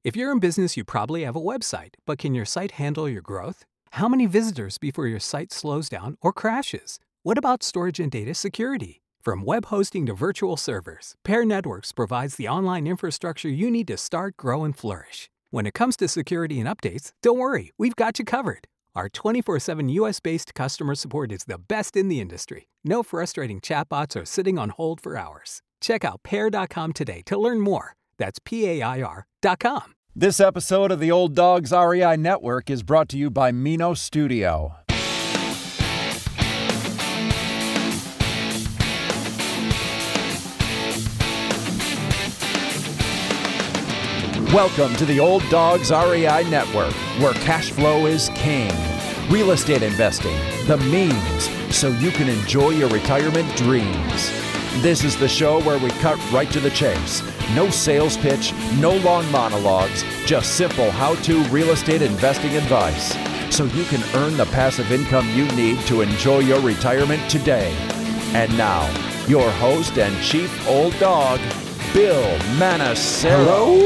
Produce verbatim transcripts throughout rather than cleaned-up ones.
If you're in business, you probably have a website, but can your site handle your growth? How many visitors before your site slows down or crashes? What about storage and data security? From web hosting to virtual servers, Pair Networks provides the online infrastructure you need to start, grow, and flourish. When it comes to security and updates, don't worry, we've got you covered. Our twenty-four seven U S-based customer support is the best in the industry. No frustrating chatbots or sitting on hold for hours. Check out pair dot com today to learn more. That's P A I R dot com. This episode of the Old Dogs R E I Network is brought to you by Mino Studio. Welcome to the Old Dogs R E I Network, where cash flow is king. Real estate investing, the means, so you can enjoy your retirement dreams. This is the show where we cut right to the chase. No sales pitch, no long monologues, just simple how-to real estate investing advice, so you can earn the passive income you need to enjoy your retirement today. And now, your host and chief old dog, Bill Manassero.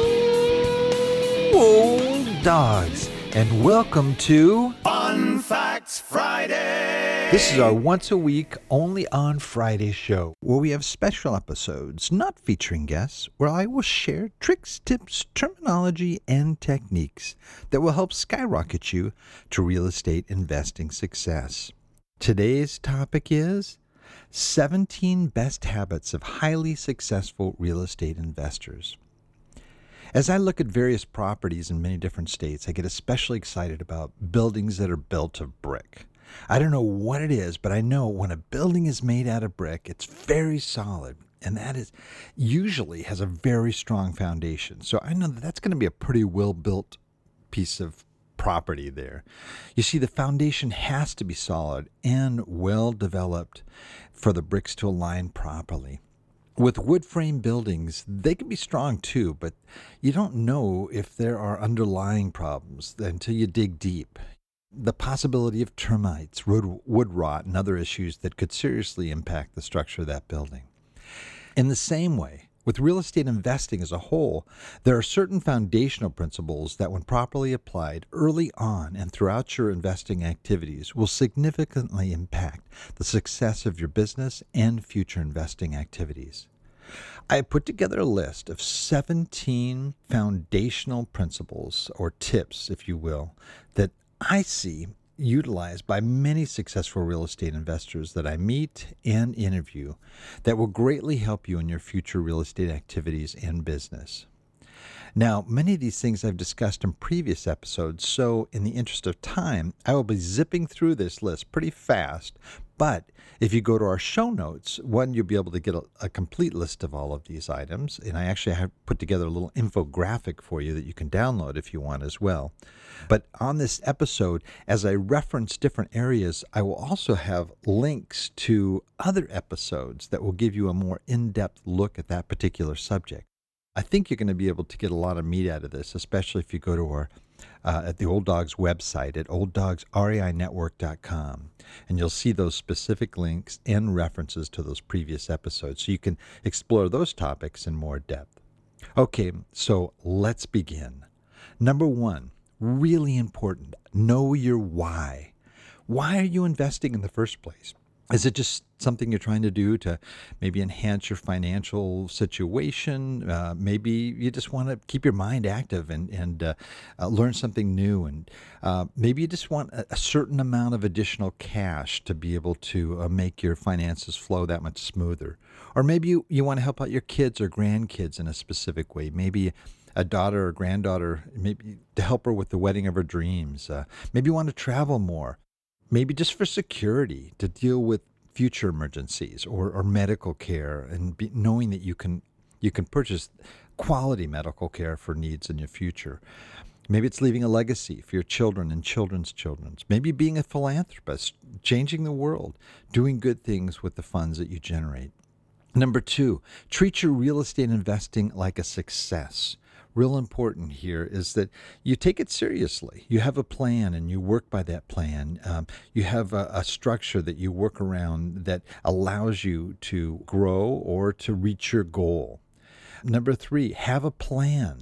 Hello, old dogs, and welcome to Fun Facts Friday. This is our once-a-week, only on Friday show, where we have special episodes, not featuring guests, where I will share tricks, tips, terminology, and techniques that will help skyrocket you to real estate investing success. Today's topic is seventeen Best Habits of Highly Successful Real Estate Investors. As I look at various properties in many different states, I get especially excited about buildings that are built of brick. I don't know what it is, but I know when a building is made out of brick, it's very solid, and that is usually has a very strong foundation. So I know that that's going to be a pretty well-built piece of property there. You see, the foundation has to be solid and well-developed for the bricks to align properly. With wood frame buildings, they can be strong too, but you don't know if there are underlying problems until you dig deep. The possibility of termites, wood, wood rot, and other issues that could seriously impact the structure of that building. In the same way, with real estate investing as a whole, there are certain foundational principles that, when properly applied early on and throughout your investing activities, will significantly impact the success of your business and future investing activities. I have put together a list of seventeen foundational principles, or tips, if you will, that I see utilized by many successful real estate investors that I meet and interview that will greatly help you in your future real estate activities and business. Now, many of these things I've discussed in previous episodes, so in the interest of time, I will be zipping through this list pretty fast. But if you go to our show notes, one, you'll be able to get a, a complete list of all of these items. And I actually have put together a little infographic for you that you can download if you want as well. But on this episode, as I reference different areas, I will also have links to other episodes that will give you a more in-depth look at that particular subject. I think you're going to be able to get a lot of meat out of this, especially if you go to our uh, at the Old Dogs website at old dogs r e i network dot com, and you'll see those specific links and references to those previous episodes, so you can explore those topics in more depth. Okay, so let's begin. Number one, really important, know your why. Why are you investing in the first place? Is it just something you're trying to do to maybe enhance your financial situation? Uh, maybe you just want to keep your mind active and, and uh, uh, learn something new. And uh, maybe you just want a, a certain amount of additional cash to be able to uh, make your finances flow that much smoother. Or maybe you, you want to help out your kids or grandkids in a specific way. Maybe a daughter or granddaughter, maybe to help her with the wedding of her dreams. Uh, maybe you want to travel more. Maybe just for security, to deal with future emergencies or, or medical care, and be, knowing that you can you can purchase quality medical care for needs in your future. Maybe it's leaving a legacy for your children and children's children. Maybe being a philanthropist, changing the world, doing good things with the funds that you generate. Number two, treat your real estate investing like a success. Real important here is that you take it seriously. You have a plan and you work by that plan. Um, you have a, a structure that you work around that allows you to grow or to reach your goal. Number three, have a plan.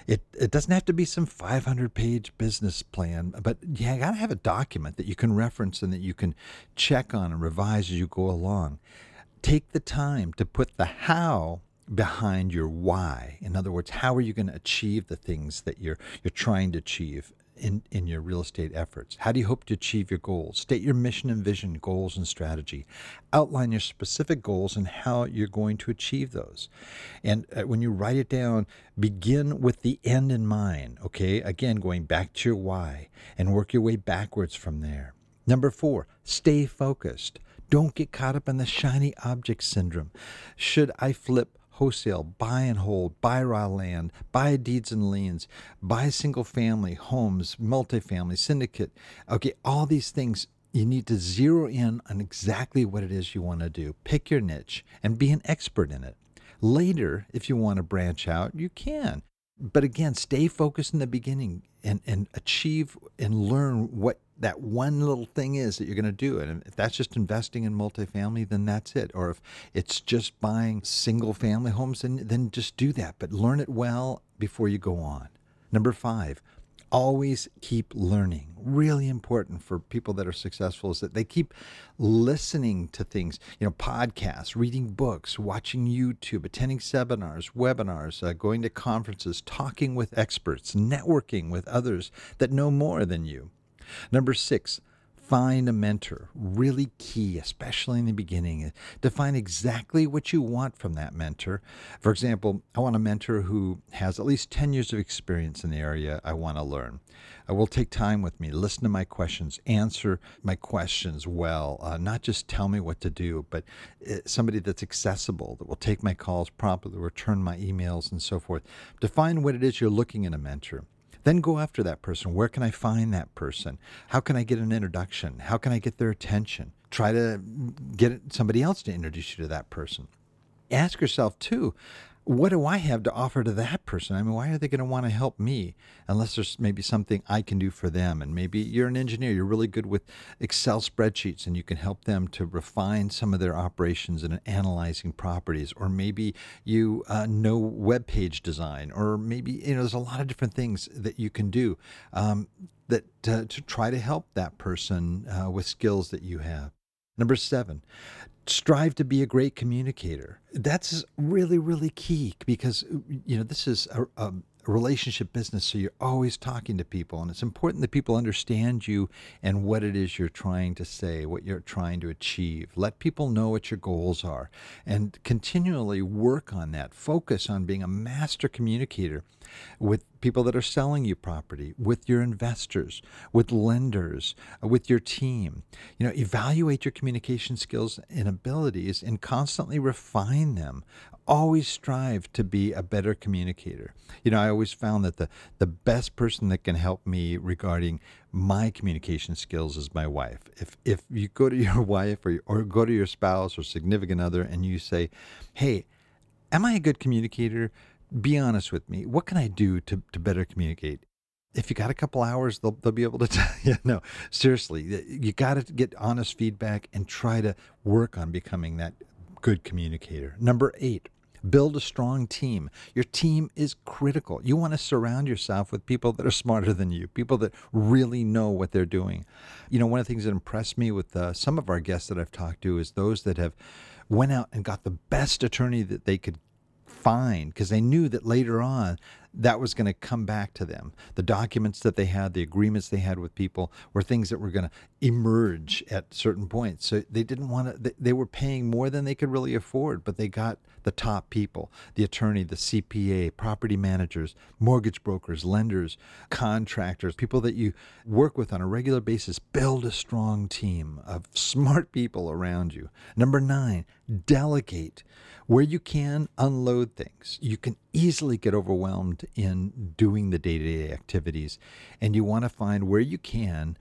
It it doesn't have to be some five hundred page business plan, but you got to have a document that you can reference and that you can check on and revise as you go along. Take the time to put the how behind your why. In other words, how are you going to achieve the things that you're you're trying to achieve in, in your real estate efforts? How do you hope to achieve your goals? State your mission and vision, goals and strategy. Outline your specific goals and how you're going to achieve those. And uh, when you write it down, begin with the end in mind, okay? Again, going back to your why and work your way backwards from there. Number four, stay focused. Don't get caught up in the shiny object syndrome. Should I flip wholesale, buy and hold, buy raw land, buy deeds and liens, buy single family homes, multifamily, syndicate? Okay, all these things, you need to zero in on exactly what it is you want to do. Pick your niche and be an expert in it. Later, if you want to branch out, you can. But again, stay focused in the beginning and, and achieve and learn what that one little thing is that you're going to do. And if that's just investing in multifamily, then that's it. Or if it's just buying single family homes, then, then just do that. But learn it well before you go on. Number five, always keep learning. Really important for people that are successful is that they keep listening to things, you know, podcasts, reading books, watching YouTube, attending seminars, webinars, uh, going to conferences, talking with experts, networking with others that know more than you. Number six, find a mentor. Really key, especially in the beginning. Define exactly what you want from that mentor. For example, I want a mentor who has at least ten years of experience in the area I want to learn. I will take time with me, listen to my questions, answer my questions well, uh, not just tell me what to do, but uh, somebody that's accessible, that will take my calls promptly, return my emails, and so forth. Define what it is you're looking in a mentor. Then go after that person. Where can I find that person? How can I get an introduction? How can I get their attention? Try to get somebody else to introduce you to that person. Ask yourself, too, what do I have to offer to that person? I mean, why are they going to want to help me unless there's maybe something I can do for them? And maybe you're an engineer, you're really good with Excel spreadsheets, and you can help them to refine some of their operations and analyzing properties. Or maybe you uh, know web page design, or maybe, you know, there's a lot of different things that you can do um, that uh, to try to help that person uh, with skills that you have. Number seven, strive to be a great communicator. That's really, really key because, you know, this is a, a relationship business, so you're always talking to people, and it's important that people understand you and what it is you're trying to say, what you're trying to achieve. Let people know what your goals are and continually work on that. Focus on being a master communicator with people that are selling you property, with your investors, with lenders, with your team. You know, evaluate your communication skills and abilities and constantly refine them. Always strive to be a better communicator. You know, I always found that the, the best person that can help me regarding my communication skills is my wife. If if you go to your wife or, or go to your spouse or significant other and you say, hey, am I a good communicator? Be honest with me. What can I do to, to better communicate? If you got a couple hours, they'll, they'll be able to tell you. No, seriously, you got to get honest feedback and try to work on becoming that good communicator. Number eight, build a strong team. Your team is critical. You want to surround yourself with people that are smarter than you, people that really know what they're doing. You know, one of the things that impressed me with uh, some of our guests that I've talked to is those that have went out and got the best attorney that they could find because they knew that later on that was going to come back to them. The documents that they had, the agreements they had with people were things that were going to emerge at certain points. So they didn't want to, they were paying more than they could really afford, but they got the top people, the attorney, the C P A, property managers, mortgage brokers, lenders, contractors, people that you work with on a regular basis. Build a strong team of smart people around you. Number nine, delegate. Where you can, unload things. You can easily get overwhelmed in doing the day-to-day activities, and you want to find where you can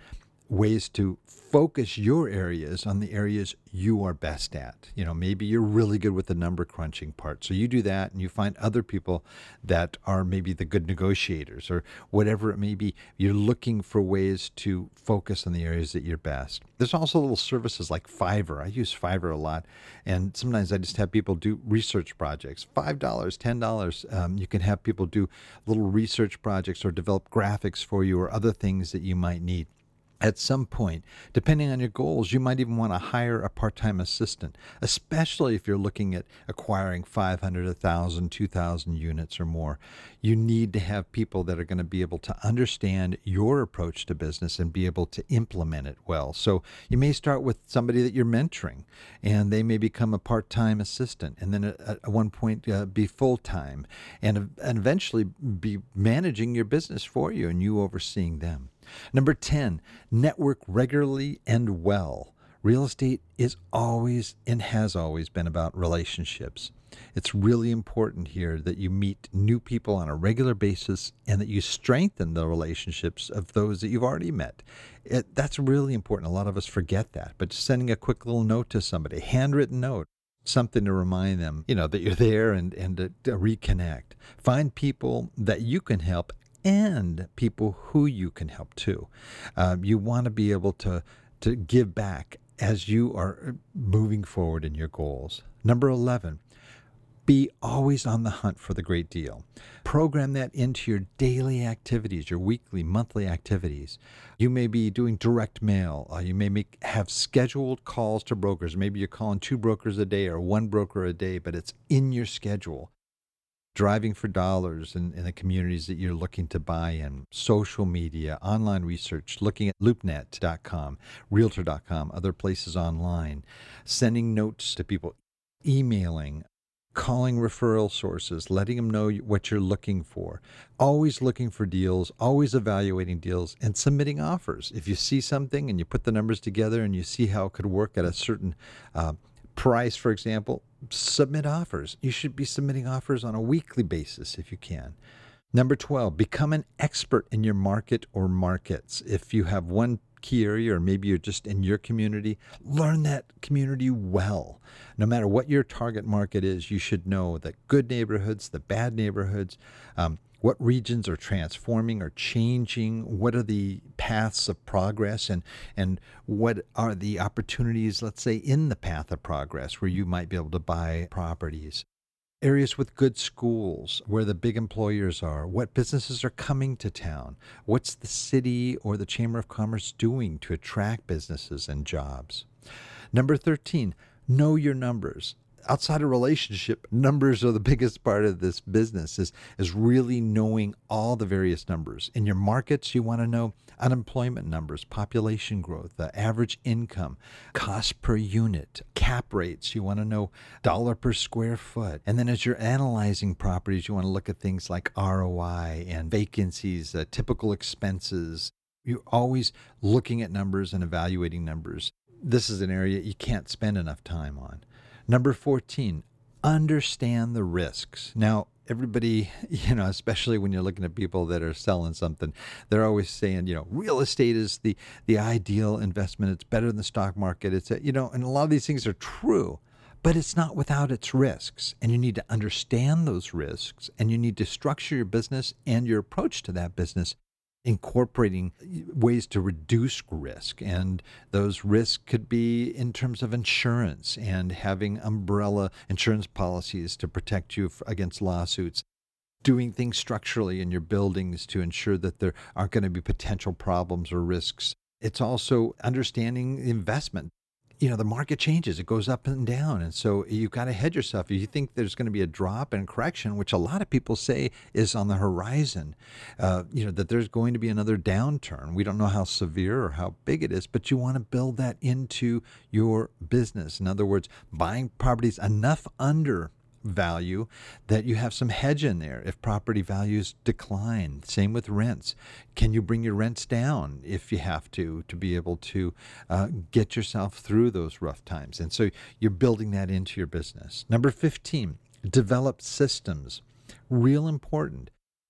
ways to focus your areas on the areas you are best at. You know, maybe you're really good with the number crunching part. So you do that and you find other people that are maybe the good negotiators or whatever it may be. You're looking for ways to focus on the areas that you're best. There's also little services like Fiverr. I use Fiverr a lot. And sometimes I just have people do research projects, five dollars, ten dollars. Um, you can have people do little research projects or develop graphics for you or other things that you might need. At some point, depending on your goals, you might even want to hire a part-time assistant, especially if you're looking at acquiring five hundred, one thousand, two thousand units or more. You need to have people that are going to be able to understand your approach to business and be able to implement it well. So you may start with somebody that you're mentoring, and they may become a part-time assistant, and then at, at one point uh, be full-time, and, and eventually be managing your business for you and you overseeing them. Number ten, network regularly and well. Real estate is always and has always been about relationships. It's really important here that you meet new people on a regular basis and that you strengthen the relationships of those that you've already met. It, that's really important. A lot of us forget that. But just sending a quick little note to somebody, handwritten note, something to remind them, you know, that you're there and, and to, to reconnect. Find people that you can help and people who you can help too. Um, you want to be able to, to give back as you are moving forward in your goals. Number eleven, be always on the hunt for the great deal. Program that into your daily activities, your weekly, monthly activities. You may be doing direct mail. Uh, you may make, have scheduled calls to brokers. Maybe you're calling two brokers a day or one broker a day, but it's in your schedule. Driving for dollars in, in the communities that you're looking to buy in, social media, online research, looking at loopnet dot com, realtor dot com, other places online, sending notes to people, emailing, calling referral sources, letting them know what you're looking for, always looking for deals, always evaluating deals, and submitting offers. If you see something and you put the numbers together and you see how it could work at a certain uh, price, for example, submit offers. You should be submitting offers on a weekly basis if you can. Number twelve, become an expert in your market or markets. If you have one key area or maybe you're just in your community, learn that community well. No matter what your target market is, you should know the good neighborhoods, the bad neighborhoods, um, what regions are transforming or changing, what are the paths of progress, and and what are the opportunities, let's say, in the path of progress where you might be able to buy properties. Areas with good schools, where the big employers are, what businesses are coming to town, what's the city or the Chamber of Commerce doing to attract businesses and jobs. Number thirteen, know your numbers. Outside of relationship, numbers are the biggest part of this business, is, is really knowing all the various numbers. In your markets, you want to know unemployment numbers, population growth, the average income, cost per unit, cap rates. You want to know dollar per square foot. And then as you're analyzing properties, you want to look at things like R O I and vacancies, uh, typical expenses. You're always looking at numbers and evaluating numbers. This is an area you can't spend enough time on. Number fourteen, understand the risks. Now, everybody, you know, especially when you're looking at people that are selling something, they're always saying, you know, real estate is the, the ideal investment. It's better than the stock market. It's, a, you know, and a lot of these things are true, but it's not without its risks. And you need to understand those risks, and you need to structure your business and your approach to that business incorporating ways to reduce risk. And those risks could be in terms of insurance and having umbrella insurance policies to protect you against lawsuits, doing things structurally in your buildings to ensure that there aren't going to be potential problems or risks. It's also understanding investment. You know, the market changes. It goes up and down. And so you've got to hedge yourself. If you think there's going to be a drop and correction, which a lot of people say is on the horizon, uh, you know, that there's going to be another downturn. We don't know how severe or how big it is, but you want to build that into your business. In other words, buying properties enough under value that you have some hedge in there if property values decline. Same with rents. Can you bring your rents down if you have to, to be able to uh, get yourself through those rough times? And so you're building that into your business. Number fifteen, develop systems. Real important.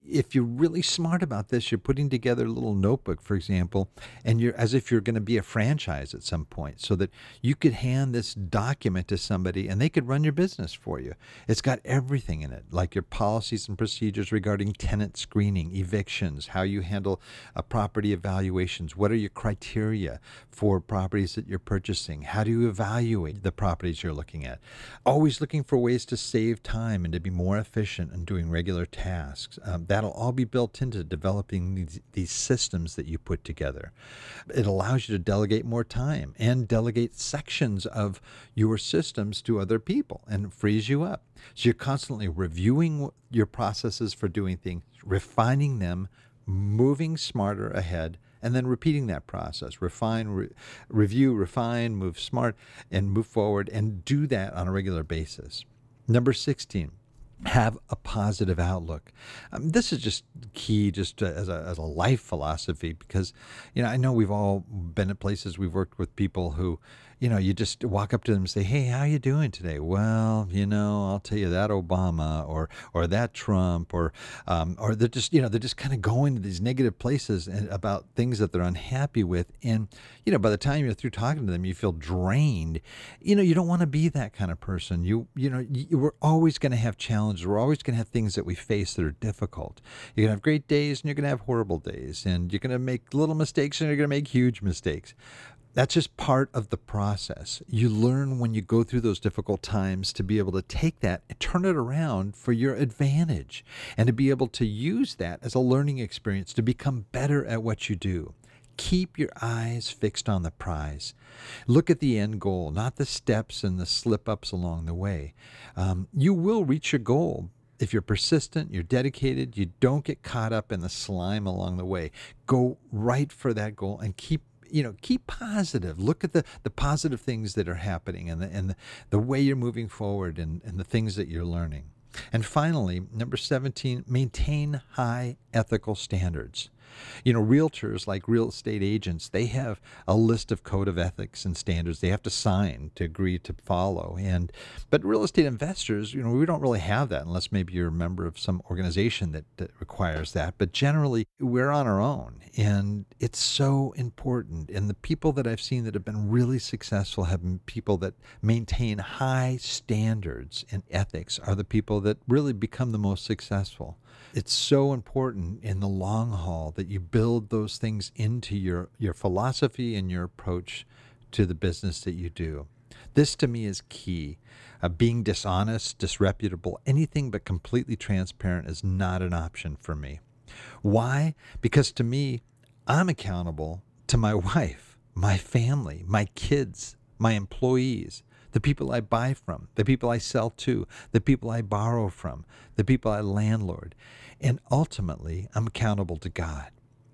If you're really smart about this, you're putting together a little notebook, for example, and you're as if you're going to be a franchise at some point, so that you could hand this document to somebody and they could run your business for you. It's got everything in it, like your policies and procedures regarding tenant screening, evictions, how you handle uh, property evaluations, what are your criteria for properties that you're purchasing, how do you evaluate the properties you're looking at. Always looking for ways to save time and to be more efficient in doing regular tasks. Um, that'll all be built into developing these, these systems that you put together. It allows you to delegate more time and delegate sections of your systems to other people and frees you up. So you're constantly reviewing your processes for doing things, refining them, moving smarter ahead, and then repeating that process. Refine, re- review, refine, move smart, and move forward, and do that on a regular basis. Number sixteen. Have a positive outlook. Um, this is just key, just uh, as a as a life philosophy, because, you know, I know we've all been at places, we've worked with people who, you know, you just walk up to them and say, "Hey, how you doing today?" "Well, you know, I'll tell you, that Obama or or that Trump," or um, or they're just, you know, they're just kind of going to these negative places and about things that they're unhappy with, and, you know, by the time you're through talking to them, you feel drained. You know, you don't want to be that kind of person. You you know, you, we're always going to have challenges. We're always going to have things that we face that are difficult. You're going to have great days and you're going to have horrible days, and you're going to make little mistakes and you're going to make huge mistakes. That's just part of the process. You learn when you go through those difficult times to be able to take that and turn it around for your advantage, and to be able to use that as a learning experience to become better at what you do. Keep your eyes fixed on the prize. Look at the end goal, not the steps and the slip-ups along the way. Um, you will reach your goal if you're persistent, you're dedicated, you don't get caught up in the slime along the way. Go right for that goal and keep You know, keep positive. Look at the, the positive things that are happening, and the and the, the way you're moving forward, and, and the things that you're learning. And finally, number seventeen, maintain high ethical standards. You know, realtors, like real estate agents, they have a list of code of ethics and standards they have to sign to agree to follow. And but real estate investors, you know, we don't really have that unless maybe you're a member of some organization that, that requires that. But generally, we're on our own, and it's so important. And the people that I've seen that have been really successful have been people that maintain high standards and ethics are the people that really become the most successful. It's so important in the long haul that you build those things into your, your philosophy and your approach to the business that you do. This, to me, is key. Uh, being dishonest, disreputable, anything but completely transparent is not an option for me. Why? Because to me, I'm accountable to my wife, my family, my kids, my employees, the people I buy from, the people I sell to, the people I borrow from, the people I landlord. And ultimately, I'm accountable to God.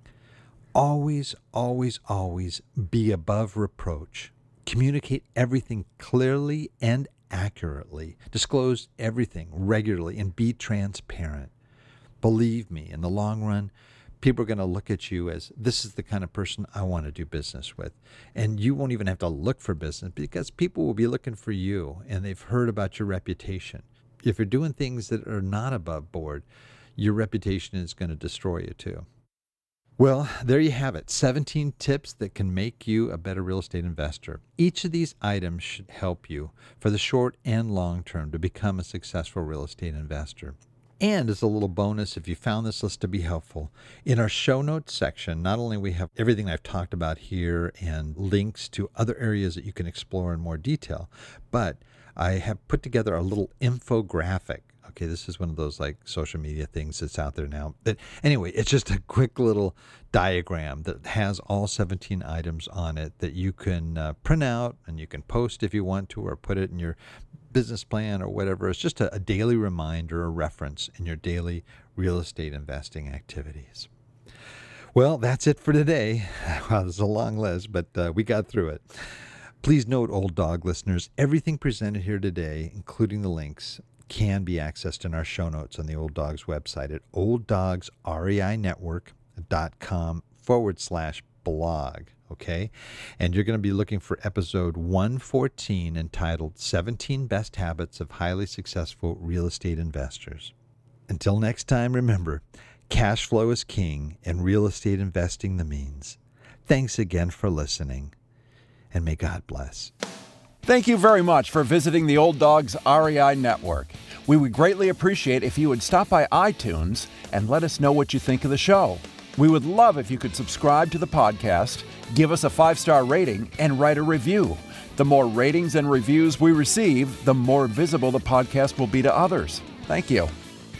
Always, always, always be above reproach. Communicate everything clearly and accurately. Disclose everything regularly and be transparent. Believe me, in the long run, people are going to look at you as, this is the kind of person I want to do business with. And you won't even have to look for business, because people will be looking for you, and they've heard about your reputation. If you're doing things that are not above board, your reputation is going to destroy you too. Well, there you have it. seventeen tips that can make you a better real estate investor. Each of these items should help you for the short and long term to become a successful real estate investor. And as a little bonus, if you found this list to be helpful, in our show notes section, not only we have everything I've talked about here and links to other areas that you can explore in more detail, but I have put together a little infographic. Okay, this is one of those like social media things that's out there now. But anyway, it's just a quick little diagram that has all seventeen items on it that you can uh, print out, and you can post if you want to, or put it in your business plan or whatever. It's just a, a daily reminder, a reference in your daily real estate investing activities. Well, that's it for today. Wow, this is a long list, but uh, we got through it. Please note, Old Dog listeners, everything presented here today, including the links, can be accessed in our show notes on the Old Dogs website at olddogsreinetwork.com forward slash blog. Okay. And you're going to be looking for episode one fourteen entitled seventeen Best Habits of Highly Successful Real Estate Investors. Until next time, remember, Cash flow is king and real estate investing the means. Thanks again for listening, and may God bless. Thank you very much for visiting the Old Dogs R E I Network. We would greatly appreciate if you would stop by iTunes and let us know what you think of the show. We would love if you could subscribe to the podcast, give us a five-star rating, and write a review. The more ratings and reviews we receive, the more visible the podcast will be to others. Thank you.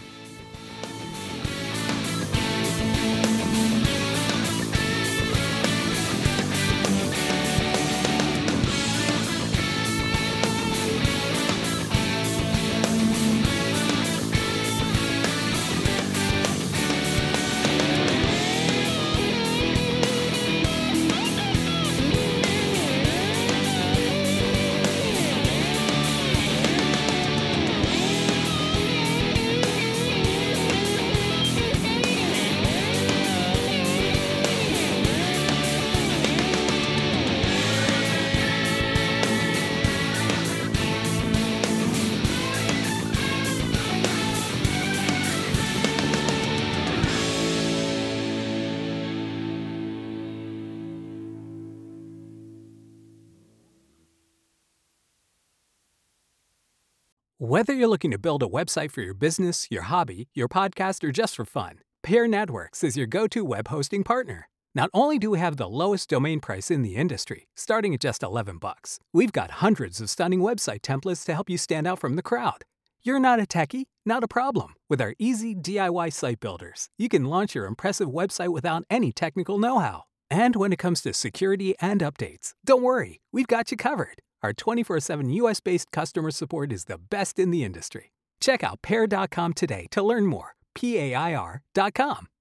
Whether you're looking to build a website for your business, your hobby, your podcast, or just for fun, Pair Networks is your go-to web hosting partner. Not only do we have the lowest domain price in the industry, starting at just eleven bucks, we've got hundreds of stunning website templates to help you stand out from the crowd. You're not a techie? Not a problem. With our easy D I Y site builders, you can launch your impressive website without any technical know-how. And when it comes to security and updates, don't worry, we've got you covered. Our twenty-four seven U S-based customer support is the best in the industry. Check out pair dot com today to learn more. P A I R dot com.